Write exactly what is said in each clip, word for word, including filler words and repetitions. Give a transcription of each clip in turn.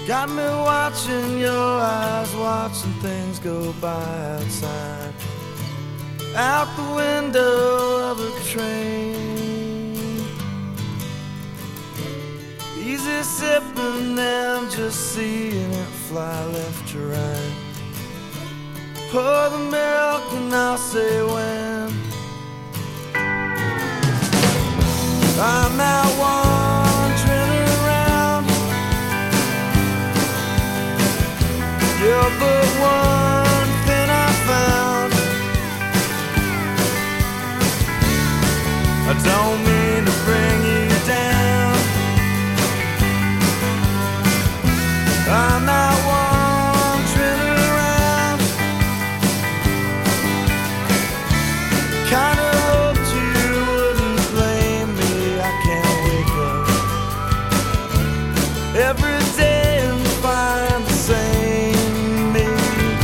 Got me watching your eyes, watching things go by outside, out the window of a train. Easy sipping and just seeing it fly left to right. Pour the milk and I'll say when. I'm out wandering around. You're but one thing I found. I don't mean to bring you down. I'm out wandering around. Kinda hoped you wouldn't blame me. I can't wake up every day and find the same me.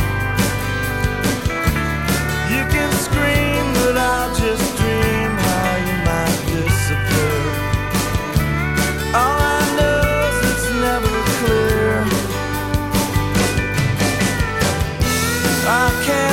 You can scream, but I'll just dream how you might disappear. All I know is it's never clear. I can't